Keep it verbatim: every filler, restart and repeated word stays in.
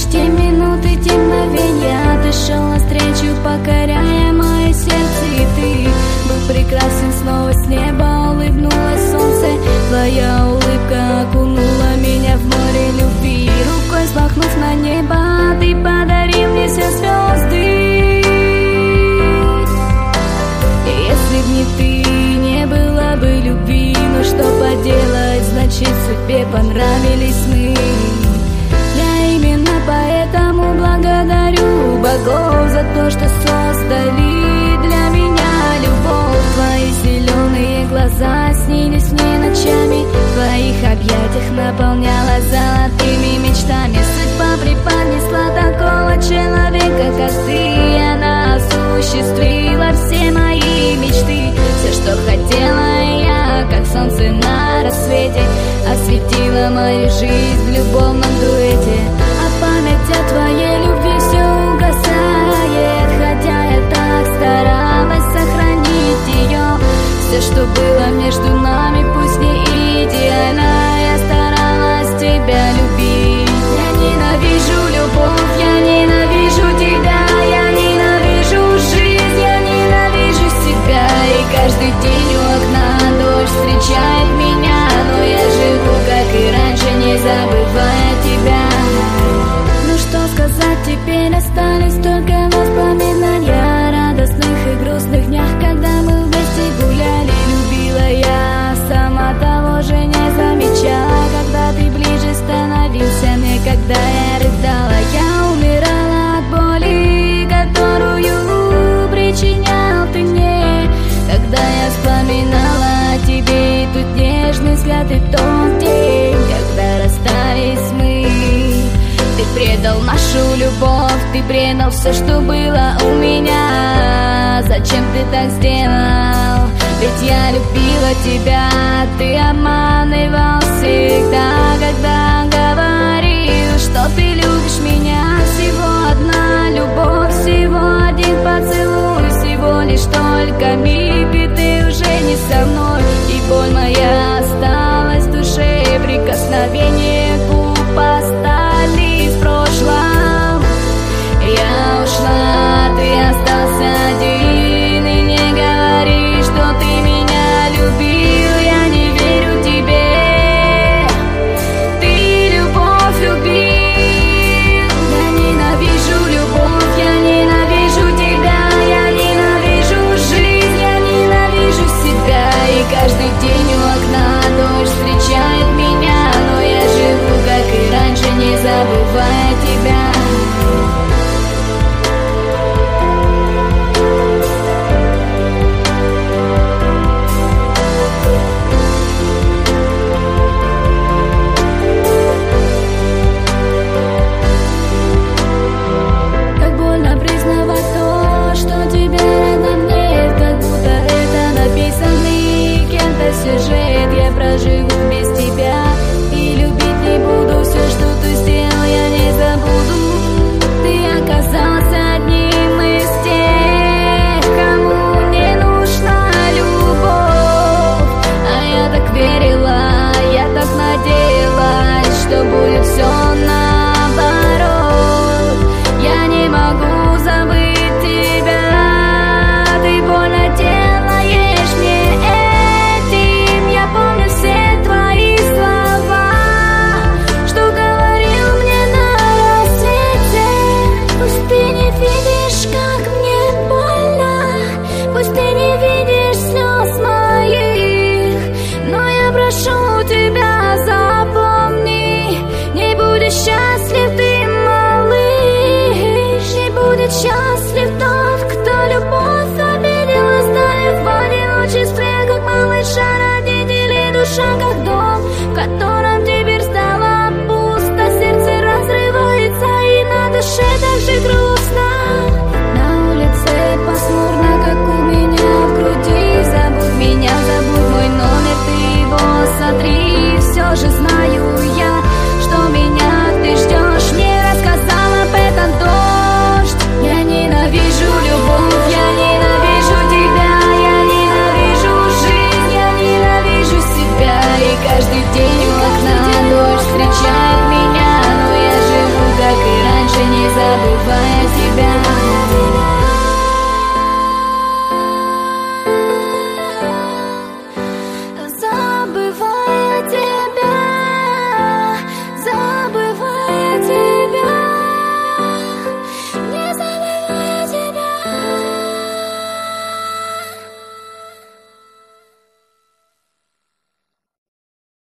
лишь те минуты, те мгновения. Ты шел навстречу, покоряя мое сердце, и ты был прекрасен. Снова с неба улыбнулось солнце, твоя улыбка окунула меня в море любви. Рукой взмахнув на небо, ты подарил мне все звезды. Если б не ты, не было бы любви. Но что поделать, значит судьбе понравились мы. Я именно поэтому благодарю богов за то, что создали для меня любовь. Твои зеленые глаза снились мне ночами, в твоих объятиях наполняла золотыми мечтами. Судьба преподнесла такого человека, как ты, и она осуществила все мои мечты. Все, что хотела я, как солнце на рассвете, осветила мою жизнь в любовном дуэте. А память о твоей любви все угасает, хотя я так старалась сохранить ее. Все, что было между нами, пусть не идеально, я старалась тебя любить. Я ненавижу любовь, я ненавижу тебя, я ненавижу жизнь, я ненавижу себя. И каждый день у окна дождь встречает меня, но я живу, как и раньше, не забывая тебя. Ну что сказать, теперь остались только воспоминания о радостных и грустных днях, когда мы вместе гуляли. Любила я, сама того же не замечала, когда ты ближе становился мне, когда я рыдала. Я умирала от боли, которую причинял ты мне, когда я вспоминала о тебе. И тут нежный взгляд, и тот день, когда расстались мы. Ты предал нашу любовь, ты предал все, что было у меня. Зачем ты так сделал? Ведь я любила тебя, ты обманывал всегда, когда говорил, что ты любишь меня. Всего одна любовь, всего один поцелуй, всего лишь только миг, и ты уже не со мной, и боль моя